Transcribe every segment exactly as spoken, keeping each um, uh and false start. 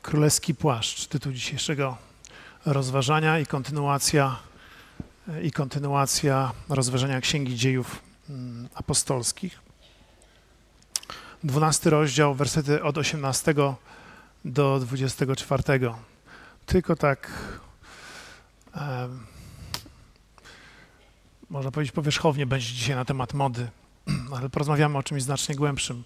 Królewski płaszcz, tytuł dzisiejszego rozważania i kontynuacja, i kontynuacja rozważania Księgi Dziejów Apostolskich. Dwunasty rozdział, wersety od osiemnastego do dwudziestego czwartego. Tylko tak, e, można powiedzieć, powierzchownie będzie dzisiaj na temat mody, ale porozmawiamy o czymś znacznie głębszym.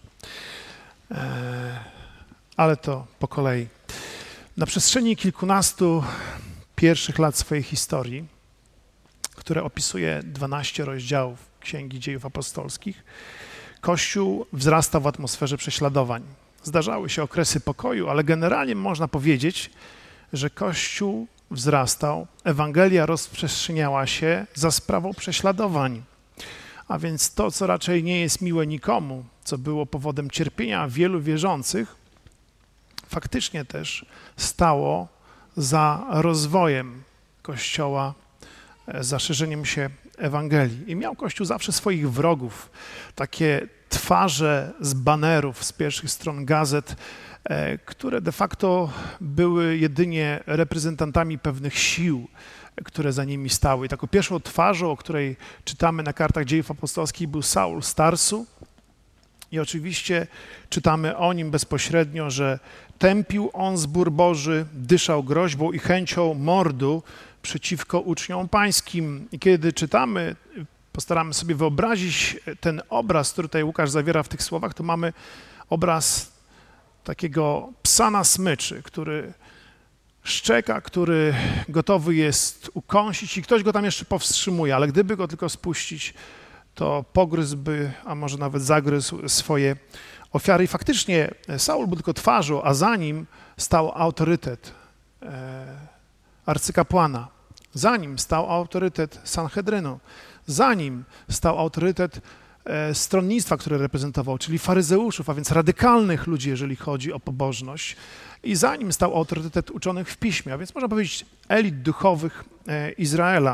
E, ale to po kolei. Na przestrzeni kilkunastu pierwszych lat swojej historii, które opisuje dwanaście rozdziałów Księgi Dziejów Apostolskich, Kościół wzrasta w atmosferze prześladowań. Zdarzały się okresy pokoju, ale generalnie można powiedzieć, że Kościół wzrastał, Ewangelia rozprzestrzeniała się za sprawą prześladowań. A więc to, co raczej nie jest miłe nikomu, co było powodem cierpienia wielu wierzących, faktycznie też stało za rozwojem Kościoła, za szerzeniem się Ewangelii. I miał Kościół zawsze swoich wrogów, takie twarze z banerów, z pierwszych stron gazet, które de facto były jedynie reprezentantami pewnych sił, które za nimi stały. I taką pierwszą twarzą, o której czytamy na kartach Dziejów Apostolskich, był Saul z Tarsu. I oczywiście czytamy o nim bezpośrednio, że tępił on zbór Boży, dyszał groźbą i chęcią mordu przeciwko uczniom pańskim. I kiedy czytamy, postaramy sobie wyobrazić ten obraz, który tutaj Łukasz zawiera w tych słowach, to mamy obraz takiego psa na smyczy, który szczeka, który gotowy jest ukąsić i ktoś go tam jeszcze powstrzymuje, ale gdyby go tylko spuścić, to pogryzłby, a może nawet zagryzł swoje ofiary. I faktycznie Saul był tylko twarzą, a za nim stał autorytet e, arcykapłana. Za nim stał autorytet Sanhedrynu. Za nim stał autorytet e, stronnictwa, które reprezentował, czyli faryzeuszów, a więc radykalnych ludzi, jeżeli chodzi o pobożność. I za nim stał autorytet uczonych w piśmie, a więc można powiedzieć elit duchowych e, Izraela.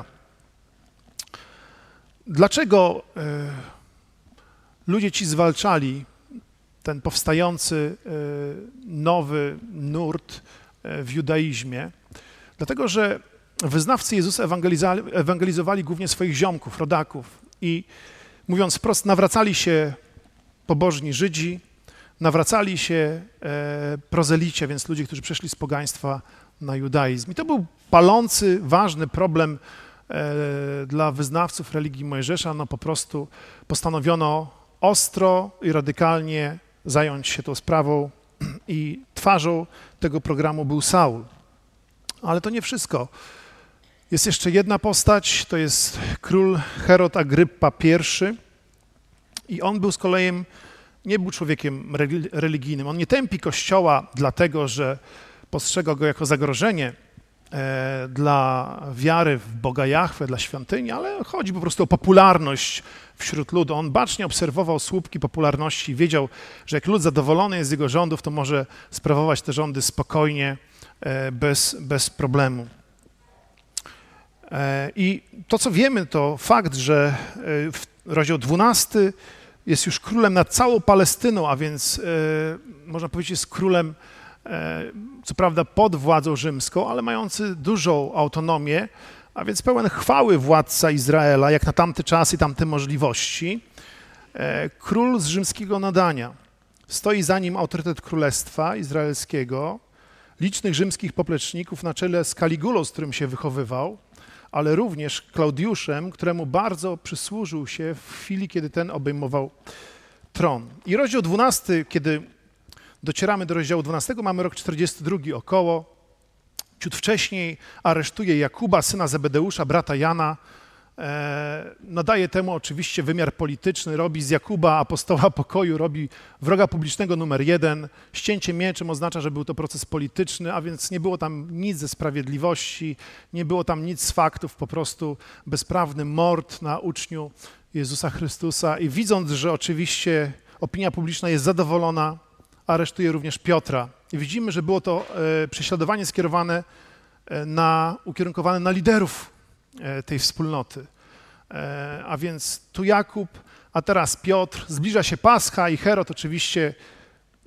Dlaczego y, ludzie ci zwalczali ten powstający y, nowy nurt y, w judaizmie? Dlatego, że wyznawcy Jezusa ewangelizowali głównie swoich ziomków, rodaków i mówiąc wprost, nawracali się pobożni Żydzi, nawracali się e, prozelici, więc ludzie, którzy przeszli z pogaństwa na judaizm. I to był palący, ważny problem dla wyznawców religii Mojżesza. No po prostu postanowiono ostro i radykalnie zająć się tą sprawą i twarzą tego programu był Saul. Ale to nie wszystko. Jest jeszcze jedna postać, to jest król Herod Agryppa I i on był z kolei, nie był człowiekiem religijnym. On nie tępi Kościoła dlatego, że postrzegał go jako zagrożenie dla wiary w Boga Jahwe, dla świątyni, ale chodzi po prostu o popularność wśród ludu. On bacznie obserwował słupki popularności i wiedział, że jak lud zadowolony jest z jego rządów, to może sprawować te rządy spokojnie, bez, bez problemu. I to, co wiemy, to fakt, że rozdział dwunasty jest już królem nad całą Palestyną, a więc można powiedzieć, jest królem co prawda pod władzą rzymską, ale mający dużą autonomię, a więc pełen chwały władca Izraela, jak na tamte czasy i tamte możliwości. Król z rzymskiego nadania. Stoi za nim autorytet królestwa izraelskiego, licznych rzymskich popleczników na czele z Kaligulą, z którym się wychowywał, ale również Klaudiuszem, któremu bardzo przysłużył się w chwili, kiedy ten obejmował tron. I rozdział dwunasty, kiedy docieramy do rozdziału dwunastego, mamy rok czterdziesty drugi około. Ciut wcześniej aresztuje Jakuba, syna Zebedeusza, brata Jana. E, nadaje temu oczywiście wymiar polityczny, robi z Jakuba apostoła pokoju, robi wroga publicznego numer jeden. Ścięcie mieczem oznacza, że był to proces polityczny, a więc nie było tam nic ze sprawiedliwości, nie było tam nic z faktów, po prostu bezprawny mord na uczniu Jezusa Chrystusa. I widząc, że oczywiście opinia publiczna jest zadowolona, aresztuje również Piotra. I widzimy, że było to e, prześladowanie skierowane na, ukierunkowane na liderów e, tej wspólnoty. E, a więc tu Jakub, a teraz Piotr. Zbliża się Pascha i Herod oczywiście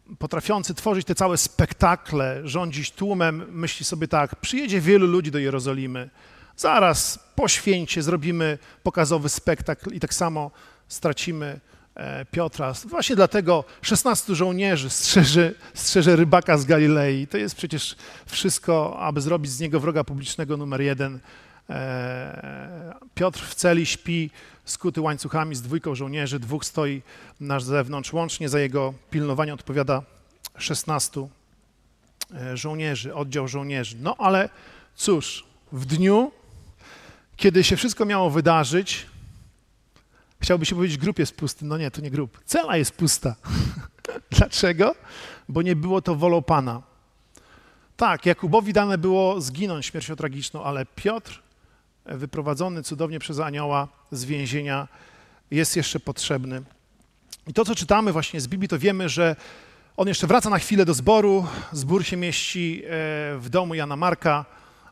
potrafiący tworzyć te całe spektakle, rządzić tłumem, myśli sobie tak, przyjedzie wielu ludzi do Jerozolimy, zaraz po święcie zrobimy pokazowy spektakl i tak samo stracimy Piotra. Właśnie dlatego szesnastu żołnierzy strzeże, strzeże rybaka z Galilei. To jest przecież wszystko, aby zrobić z niego wroga publicznego numer jeden. Piotr w celi śpi, skuty łańcuchami z dwójką żołnierzy, dwóch stoi na zewnątrz. Łącznie za jego pilnowanie odpowiada szesnastu żołnierzy, oddział żołnierzy. No ale cóż, w dniu, kiedy się wszystko miało wydarzyć, chciałby się powiedzieć, grób jest pusty. No nie, to nie grób. Cela jest pusta. Dlaczego? Bo nie było to wolą Pana. Tak, Jakubowi dane było zginąć śmiercią tragiczną, ale Piotr, wyprowadzony cudownie przez anioła z więzienia, jest jeszcze potrzebny. I to, co czytamy właśnie z Biblii, to wiemy, że on jeszcze wraca na chwilę do zboru. Zbór się mieści w domu Jana Marka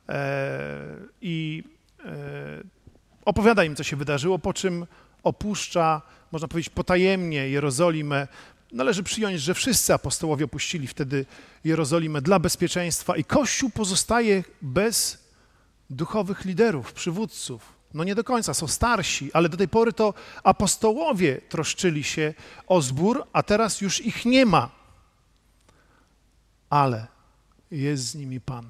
i opowiada im, co się wydarzyło, po czym opuszcza, można powiedzieć, potajemnie Jerozolimę. Należy przyjąć, że wszyscy apostołowie opuścili wtedy Jerozolimę dla bezpieczeństwa i Kościół pozostaje bez duchowych liderów, przywódców. No nie do końca, są starsi, ale do tej pory to apostołowie troszczyli się o zbór, a teraz już ich nie ma. Ale jest z nimi Pan.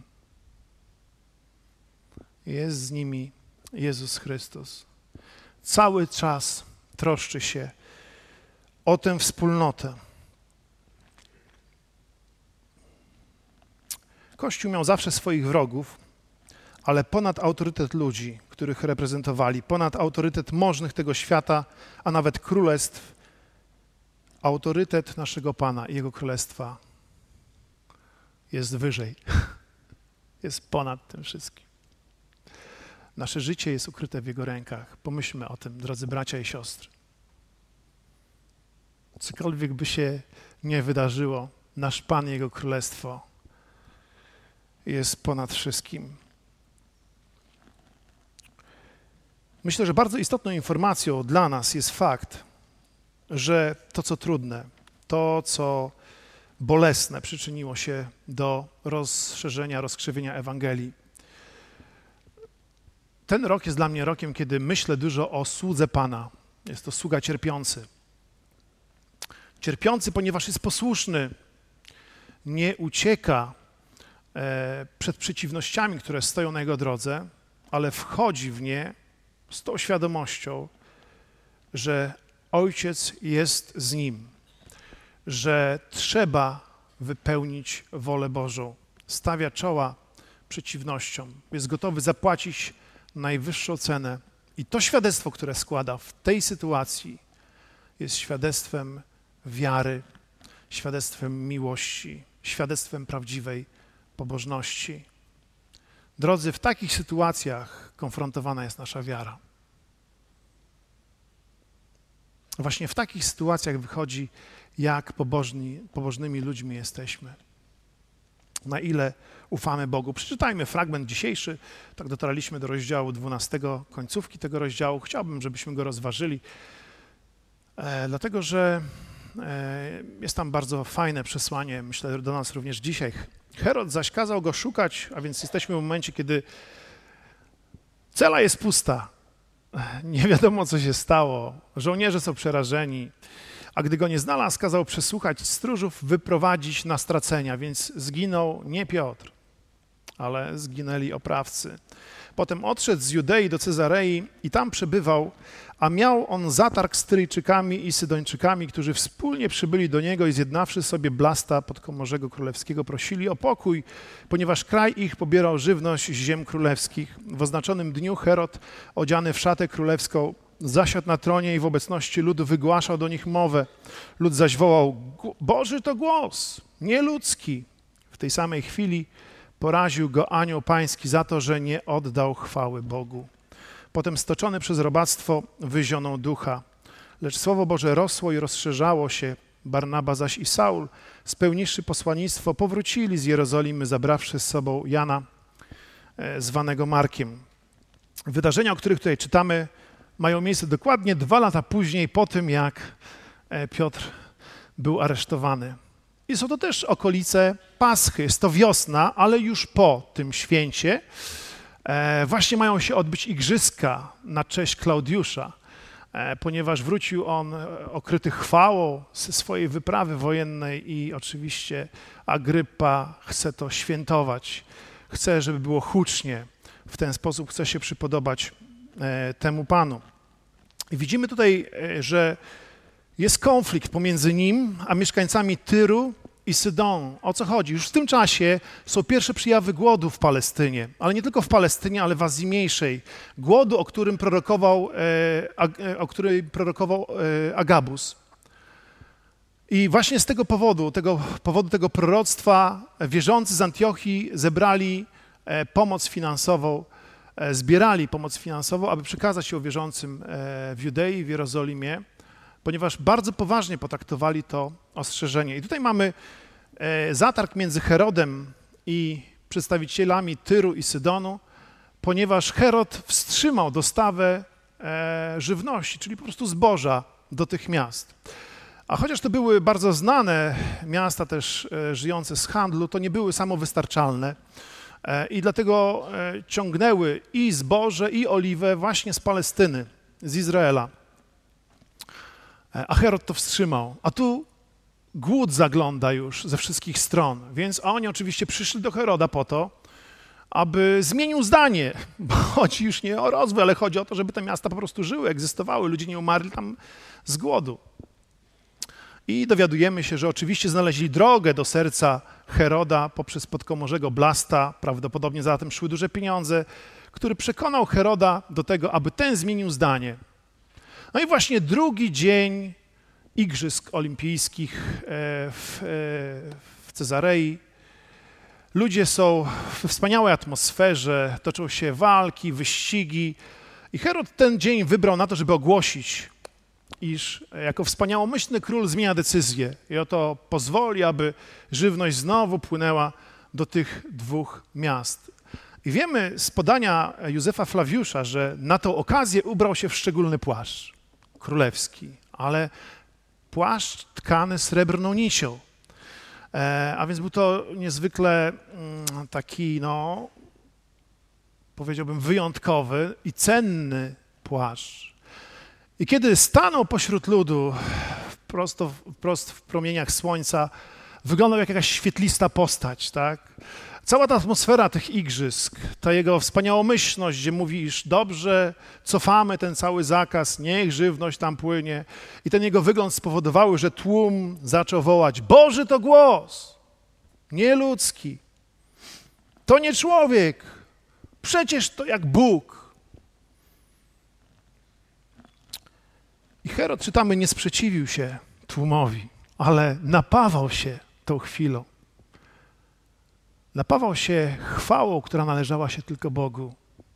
Jest z nimi Jezus Chrystus. Cały czas troszczy się o tę wspólnotę. Kościół miał zawsze swoich wrogów, ale ponad autorytet ludzi, których reprezentowali, ponad autorytet możnych tego świata, a nawet królestw, autorytet naszego Pana i Jego Królestwa jest wyżej, jest ponad tym wszystkim. Nasze życie jest ukryte w Jego rękach. Pomyślmy o tym, drodzy bracia i siostry. Cokolwiek by się nie wydarzyło, nasz Pan i Jego Królestwo jest ponad wszystkim. Myślę, że bardzo istotną informacją dla nas jest fakt, że to, co trudne, to, co bolesne, przyczyniło się do rozszerzenia, rozkrzywienia Ewangelii. Ten rok jest dla mnie rokiem, kiedy myślę dużo o słudze Pana. Jest to sługa cierpiący. Cierpiący, ponieważ jest posłuszny, nie ucieka e, przed przeciwnościami, które stoją na jego drodze, ale wchodzi w nie z tą świadomością, że Ojciec jest z nim, że trzeba wypełnić wolę Bożą. Stawia czoła przeciwnościom, jest gotowy zapłacić najwyższą cenę. I to świadectwo, które składa w tej sytuacji, jest świadectwem wiary, świadectwem miłości, świadectwem prawdziwej pobożności. Drodzy, w takich sytuacjach konfrontowana jest nasza wiara. Właśnie w takich sytuacjach wychodzi, jak pobożni, pobożnymi ludźmi jesteśmy. Na ile ufamy Bogu. Przeczytajmy fragment dzisiejszy. Tak dotarliśmy do rozdziału dwunastego, końcówki tego rozdziału. Chciałbym, żebyśmy go rozważyli, e, dlatego że e, jest tam bardzo fajne przesłanie, myślę, do nas również dzisiaj. Herod zaś kazał go szukać, a więc jesteśmy w momencie, kiedy cela jest pusta. Nie wiadomo, co się stało. Żołnierze są przerażeni. A gdy go nie znalazł, kazał przesłuchać stróżów, wyprowadzić na stracenia, więc zginął nie Piotr, ale zginęli oprawcy. Potem odszedł z Judei do Cezarei i tam przebywał, a miał on zatarg z Tyryjczykami i Sydończykami, którzy wspólnie przybyli do niego i zjednawszy sobie Blasta, podkomorzego królewskiego, prosili o pokój, ponieważ kraj ich pobierał żywność z ziem królewskich. W oznaczonym dniu Herod, odziany w szatę królewską, zasiadł na tronie i w obecności ludu wygłaszał do nich mowę. Lud zaś wołał: Boży to głos, nie ludzki. W tej samej chwili poraził go anioł pański za to, że nie oddał chwały Bogu. Potem stoczony przez robactwo wyzionął ducha. Lecz Słowo Boże rosło i rozszerzało się. Barnaba zaś i Saul, spełniwszy posłannictwo, powrócili z Jerozolimy, zabrawszy z sobą Jana, e, zwanego Markiem. Wydarzenia, o których tutaj czytamy, mają miejsce dokładnie dwa lata później, po tym jak Piotr był aresztowany. I są to też okolice Paschy. Jest to wiosna, ale już po tym święcie e, właśnie mają się odbyć igrzyska na cześć Klaudiusza, e, ponieważ wrócił on okryty chwałą ze swojej wyprawy wojennej i oczywiście Agrypa chce to świętować. Chce, żeby było hucznie. W ten sposób chce się przypodobać e, temu Panu. I widzimy tutaj, e, że jest konflikt pomiędzy nim a mieszkańcami Tyru i Sydonu. O co chodzi? Już w tym czasie są pierwsze przejawy głodu w Palestynie, ale nie tylko w Palestynie, ale w Azji Mniejszej. Głodu, o którym prorokował, e, o którym prorokował e, Agabus. I właśnie z tego powodu, tego powodu tego proroctwa wierzący z Antiochii zebrali e, pomoc finansową, e, zbierali pomoc finansową, aby przekazać ją wierzącym e, w Judei, w Jerozolimie, ponieważ bardzo poważnie potraktowali to ostrzeżenie. I tutaj mamy e, zatarg między Herodem i przedstawicielami Tyru i Sydonu, ponieważ Herod wstrzymał dostawę e, żywności, czyli po prostu zboża do tych miast. A chociaż to były bardzo znane miasta też e, żyjące z handlu, to nie były samowystarczalne e, i dlatego e, ciągnęły i zboże, i oliwę właśnie z Palestyny, z Izraela. A Herod to wstrzymał, a tu głód zagląda już ze wszystkich stron, więc oni oczywiście przyszli do Heroda po to, aby zmienił zdanie, bo chodzi już nie o rozwój, ale chodzi o to, żeby te miasta po prostu żyły, egzystowały, ludzie nie umarli tam z głodu. I dowiadujemy się, że oczywiście znaleźli drogę do serca Heroda poprzez podkomorzego Blasta, prawdopodobnie za tym szły duże pieniądze, który przekonał Heroda do tego, aby ten zmienił zdanie. No i właśnie drugi dzień Igrzysk Olimpijskich w, w Cezarei. Ludzie są w wspaniałej atmosferze, toczą się walki, wyścigi i Herod ten dzień wybrał na to, żeby ogłosić, iż jako wspaniałomyślny król zmienia decyzję i oto pozwoli, aby żywność znowu płynęła do tych dwóch miast. I wiemy z podania Józefa Flawiusza, że na tą okazję ubrał się w szczególny płaszcz królewski, ale płaszcz tkany srebrną nicią. E, a więc był to niezwykle mm, taki, no, powiedziałbym, wyjątkowy i cenny płaszcz. I kiedy stanął pośród ludu, prosto, prosto w promieniach słońca, wyglądał jak jakaś świetlista postać, tak? Cała ta atmosfera tych igrzysk, ta jego wspaniałomyślność, gdzie mówisz, dobrze, cofamy ten cały zakaz, niech żywność tam płynie. I ten jego wygląd spowodowały, że tłum zaczął wołać, Boży to głos, nie ludzki, to nie człowiek, przecież to jak Bóg. I Herod, czytamy, nie sprzeciwił się tłumowi, ale napawał się tą chwilą. Napawał się chwałą, która należała się tylko Bogu.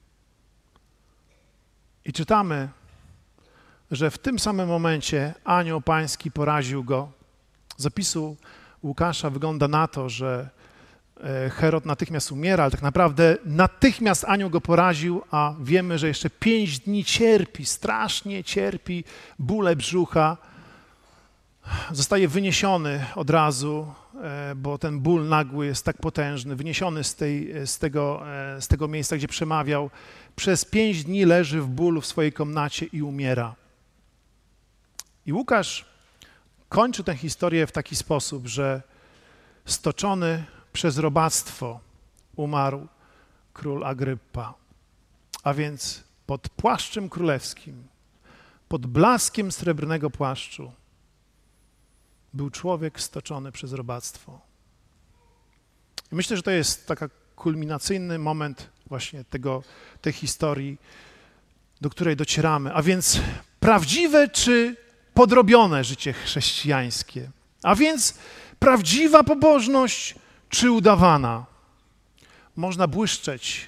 I czytamy, że w tym samym momencie anioł pański poraził go. Z zapisu Łukasza wygląda na to, że Herod natychmiast umiera, ale tak naprawdę natychmiast anioł go poraził, a wiemy, że jeszcze pięć dni cierpi, strasznie cierpi, bóle brzucha. Zostaje wyniesiony od razu, bo ten ból nagły jest tak potężny, wyniesiony z, tej, z, tego, z tego miejsca, gdzie przemawiał. Przez pięć dni leży w bólu w swojej komnacie i umiera. I Łukasz kończy tę historię w taki sposób, że stoczony przez robactwo umarł król Agrypa. A więc pod płaszczem królewskim, pod blaskiem srebrnego płaszczu był człowiek stoczony przez robactwo. I myślę, że to jest taki kulminacyjny moment właśnie tego, tej historii, do której docieramy. A więc prawdziwe czy podrobione życie chrześcijańskie? A więc prawdziwa pobożność czy udawana? Można błyszczeć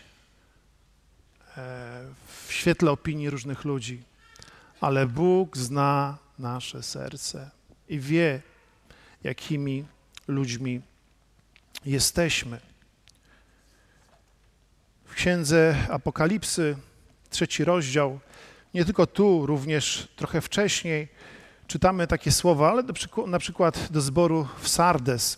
w świetle opinii różnych ludzi, ale Bóg zna nasze serce i wie, jakimi ludźmi jesteśmy. W Księdze Apokalipsy, trzeci rozdział, nie tylko tu, również trochę wcześniej, czytamy takie słowa, ale do przyku- na przykład do zboru w Sardes.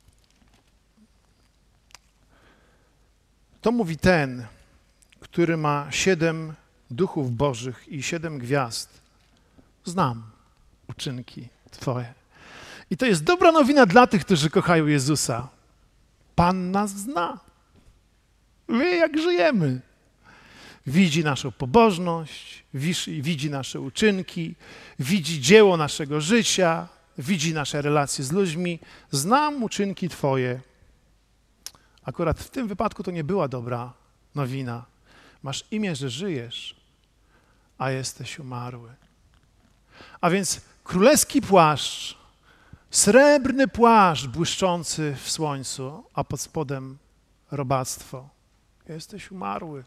To mówi ten, który ma siedem duchów bożych i siedem gwiazd. Znam uczynki Twoje. I to jest dobra nowina dla tych, którzy kochają Jezusa. Pan nas zna. Wie, jak żyjemy. Widzi naszą pobożność, widzi nasze uczynki, widzi dzieło naszego życia, widzi nasze relacje z ludźmi. Znam uczynki Twoje. Akurat w tym wypadku to nie była dobra nowina. Masz imię, że żyjesz, a jesteś umarły. A więc królewski płaszcz, srebrny płaszcz błyszczący w słońcu, a pod spodem robactwo. Jesteś umarły.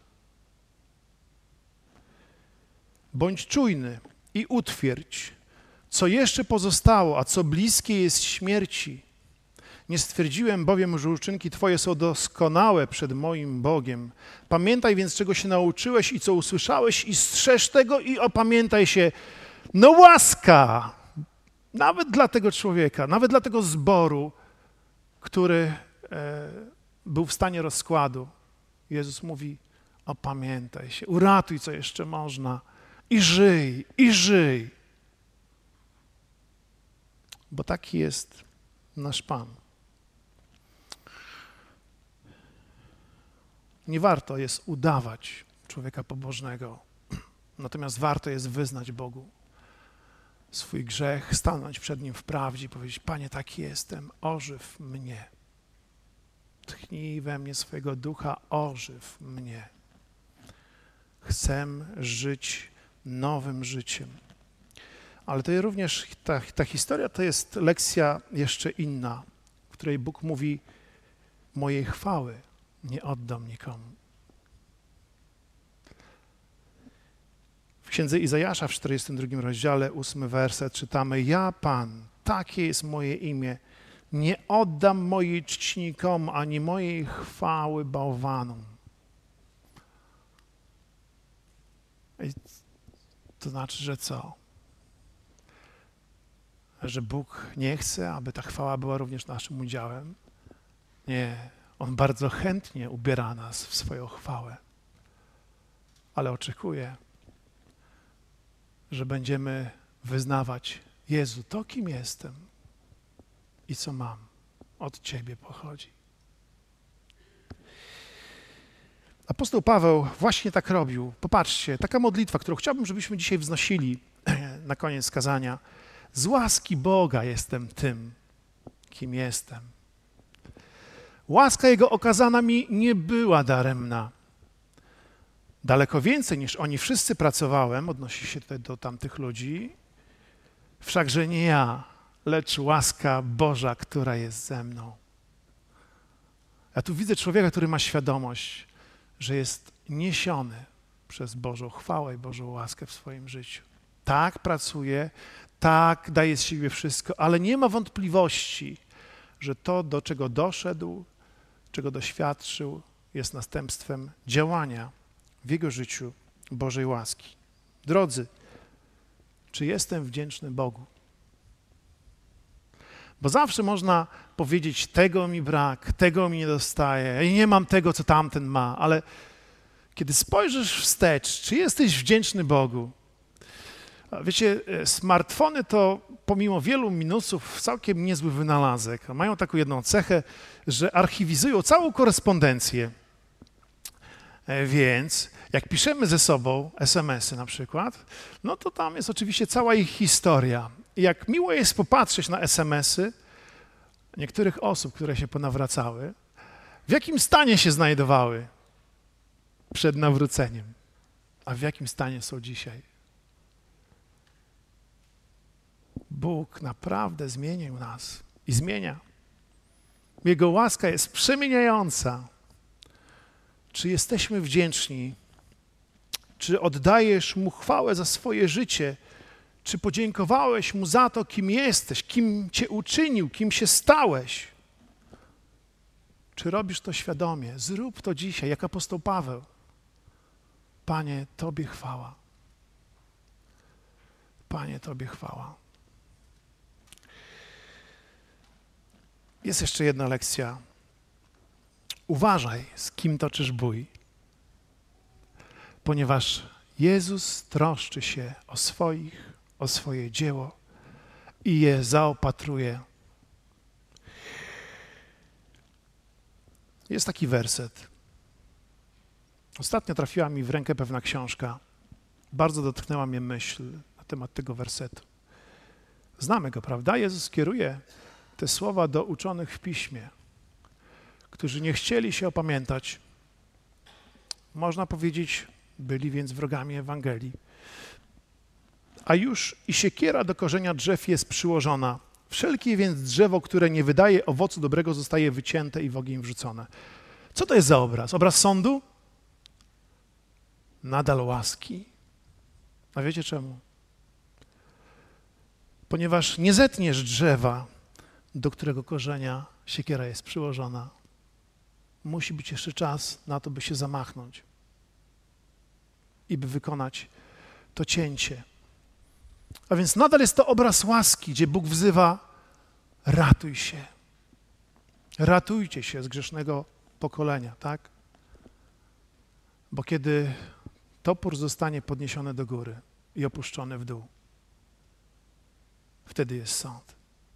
Bądź czujny i utwierdź, co jeszcze pozostało, a co bliskie jest śmierci. Nie stwierdziłem bowiem, że uczynki Twoje są doskonałe przed moim Bogiem. Pamiętaj więc, czego się nauczyłeś i co usłyszałeś i strzeż tego i opamiętaj się. No łaska, nawet dla tego człowieka, nawet dla tego zboru, który e, był w stanie rozkładu. Jezus mówi, opamiętaj się, uratuj, co jeszcze można i żyj, i żyj. Bo taki jest nasz Pan. Nie warto jest udawać człowieka pobożnego, natomiast warto jest wyznać Bogu swój grzech, stanąć przed Nim w prawdzie i powiedzieć, Panie, taki jestem, ożyw mnie. Tchnij we mnie swojego ducha, ożyw mnie. Chcę żyć nowym życiem. Ale to jest również, ta, ta historia to jest lekcja jeszcze inna, w której Bóg mówi, mojej chwały nie oddam nikomu. W księdze Izajasza w czterdziestym drugim rozdziale, ósmy werset czytamy, ja Pan, takie jest moje imię, nie oddam mojej czci nikomu, ani mojej chwały bałwanom. I to znaczy, że co? Że Bóg nie chce, aby ta chwała była również naszym udziałem? Nie. On bardzo chętnie ubiera nas w swoją chwałę, ale oczekuje, że będziemy wyznawać, Jezu, to kim jestem i co mam, od Ciebie pochodzi. Apostoł Paweł właśnie tak robił. Popatrzcie, taka modlitwa, którą chciałbym, żebyśmy dzisiaj wznosili na koniec kazania. Z łaski Boga jestem tym, kim jestem. Łaska Jego okazana mi nie była daremna. Daleko więcej niż oni wszyscy pracowałem, odnosi się tutaj do tamtych ludzi, wszakże nie ja, lecz łaska Boża, która jest ze mną. Ja tu widzę człowieka, który ma świadomość, że jest niesiony przez Bożą chwałę i Bożą łaskę w swoim życiu. Tak pracuje, tak daje z siebie wszystko, ale nie ma wątpliwości, że to, do czego doszedł, czego doświadczył, jest następstwem działania w jego życiu Bożej łaski. Drodzy, czy jestem wdzięczny Bogu? Bo zawsze można powiedzieć, tego mi brak, tego mi nie dostaje, i nie mam tego, co tamten ma, ale kiedy spojrzysz wstecz, czy jesteś wdzięczny Bogu? Wiecie, smartfony to pomimo wielu minusów całkiem niezły wynalazek. Mają taką jedną cechę, że archiwizują całą korespondencję. Więc jak piszemy ze sobą es em esy na przykład, no to tam jest oczywiście cała ich historia. I jak miło jest popatrzeć na es em esy niektórych osób, które się ponawracały, w jakim stanie się znajdowały przed nawróceniem, a w jakim stanie są dzisiaj. Bóg naprawdę zmienił nas i zmienia. Jego łaska jest przemieniająca. Czy jesteśmy wdzięczni? Czy oddajesz Mu chwałę za swoje życie? Czy podziękowałeś Mu za to, kim jesteś, kim Cię uczynił, kim się stałeś? Czy robisz to świadomie? Zrób to dzisiaj, jak apostoł Paweł. Panie, Tobie chwała. Panie, Tobie chwała. Jest jeszcze jedna lekcja. Uważaj, z kim toczysz bój, ponieważ Jezus troszczy się o swoich, o swoje dzieło i je zaopatruje. Jest taki werset. Ostatnio trafiła mi w rękę pewna książka. Bardzo dotknęła mnie myśl na temat tego wersetu. Znamy go, prawda? Jezus kieruje te słowa do uczonych w Piśmie, którzy nie chcieli się opamiętać. Można powiedzieć, byli więc wrogami Ewangelii. A już i siekiera do korzenia drzew jest przyłożona. Wszelkie więc drzewo, które nie wydaje owocu dobrego, zostaje wycięte i w ogień wrzucone. Co to jest za obraz? Obraz sądu? Nadal łaski. A wiecie czemu? Ponieważ nie zetniesz drzewa, do którego korzenia siekiera jest przyłożona. Musi być jeszcze czas na to, by się zamachnąć i by wykonać to cięcie. A więc nadal jest to obraz łaski, gdzie Bóg wzywa: ratuj się. Ratujcie się z grzesznego pokolenia, tak? Bo kiedy topór zostanie podniesiony do góry i opuszczony w dół, wtedy jest sąd.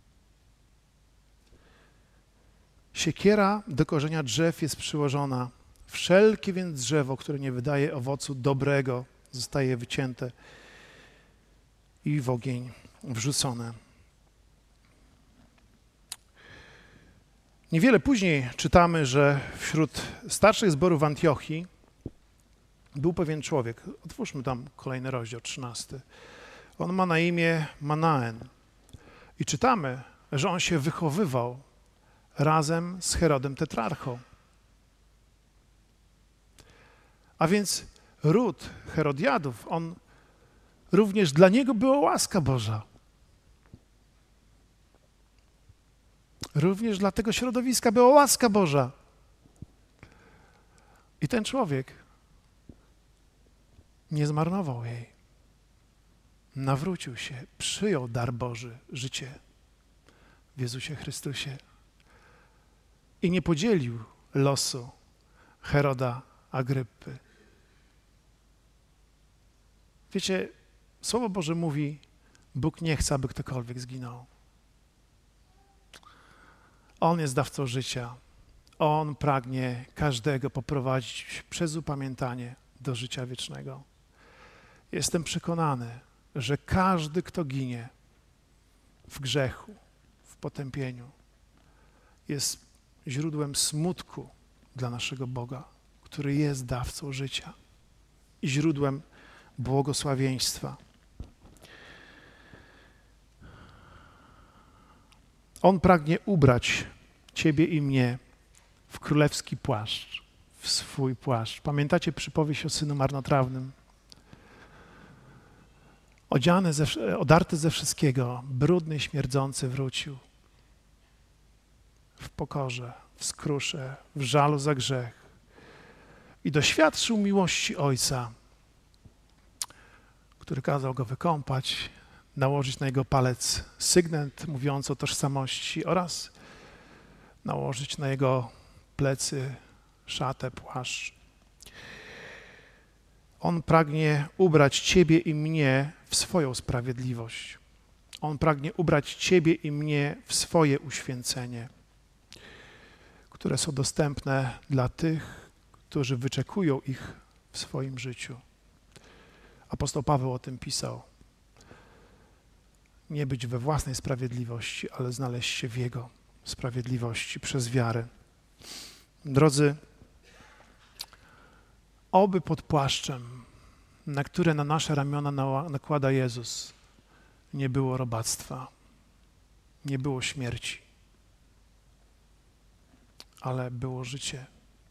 Siekiera do korzenia drzew jest przyłożona. Wszelkie więc drzewo, które nie wydaje owocu dobrego, zostaje wycięte i w ogień wrzucone. Niewiele później czytamy, że wśród starszych zborów Antiochii był pewien człowiek. Otwórzmy tam kolejny rozdział, trzynasty. On ma na imię Manaen. I czytamy, że on się wychowywał razem z Herodem Tetrarchą. A więc ród Herodiadów, on również dla niego była łaska Boża. Również dla tego środowiska była łaska Boża. I ten człowiek nie zmarnował jej. Nawrócił się, przyjął dar Boży, życie w Jezusie Chrystusie. I nie podzielił losu Heroda Agryppy. Wiecie, Słowo Boże mówi: Bóg nie chce, aby ktokolwiek zginął. On jest dawcą życia. On pragnie każdego poprowadzić przez upamiętanie do życia wiecznego. Jestem przekonany, że każdy, kto ginie w grzechu, w potępieniu, jest źródłem smutku dla naszego Boga, który jest dawcą życia i źródłem błogosławieństwa. On pragnie ubrać ciebie i mnie w królewski płaszcz, w swój płaszcz. Pamiętacie przypowieść o synu marnotrawnym? Odziany, ze, odarty ze wszystkiego, brudny i śmierdzący wrócił. W pokorze, w skrusze, w żalu za grzech. I doświadczył miłości Ojca, który kazał go wykąpać, nałożyć na jego palec sygnet mówiący o tożsamości oraz nałożyć na jego plecy szatę, płaszcz. On pragnie ubrać ciebie i mnie w swoją sprawiedliwość. On pragnie ubrać ciebie i mnie w swoje uświęcenie, które są dostępne dla tych, którzy wyczekują ich w swoim życiu. Apostoł Paweł o tym pisał. Nie być we własnej sprawiedliwości, ale znaleźć się w Jego sprawiedliwości przez wiarę. Drodzy, oby pod płaszczem, na które na nasze ramiona nakłada Jezus, nie było robactwa, nie było śmierci, ale było życie.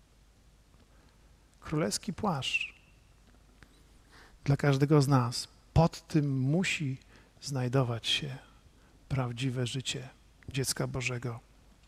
Królewski płaszcz dla każdego z nas. Pod tym musi znajdować się prawdziwe życie dziecka Bożego.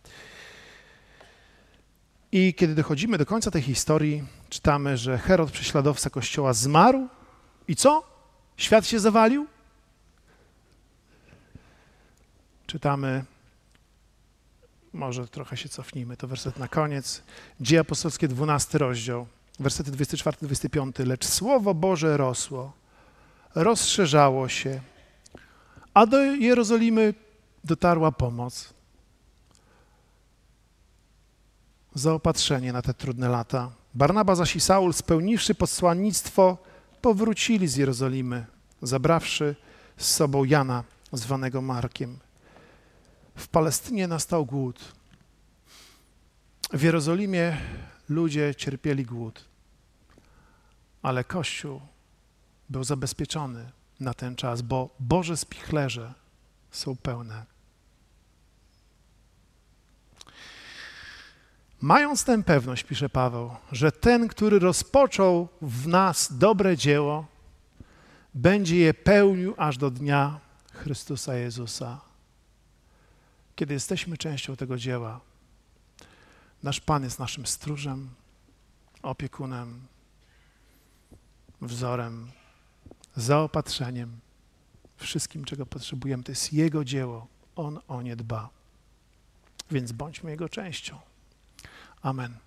I kiedy dochodzimy do końca tej historii, czytamy, że Herod, prześladowca Kościoła, zmarł i co? Świat się zawalił? Czytamy, może trochę się cofnijmy, to werset na koniec. Dzieje apostolskie, dwunasty rozdział, wersety dwudziesty czwarty do dwudziestego piątego. Lecz Słowo Boże rosło, rozszerzało się, a do Jerozolimy dotarła pomoc. Zaopatrzenie na te trudne lata. Barnaba zaś i Saul, spełniwszy posłannictwo, powrócili z Jerozolimy, zabrawszy z sobą Jana, zwanego Markiem. W Palestynie nastał głód. W Jerozolimie ludzie cierpieli głód, ale Kościół był zabezpieczony na ten czas, bo Boże spichlerze są pełne. Mając tę pewność, pisze Paweł, że ten, który rozpoczął w nas dobre dzieło, będzie je pełnił aż do dnia Chrystusa Jezusa. Kiedy jesteśmy częścią tego dzieła, nasz Pan jest naszym stróżem, opiekunem, wzorem, zaopatrzeniem, wszystkim, czego potrzebujemy. To jest Jego dzieło. On o nie dba. Więc bądźmy Jego częścią. Amen.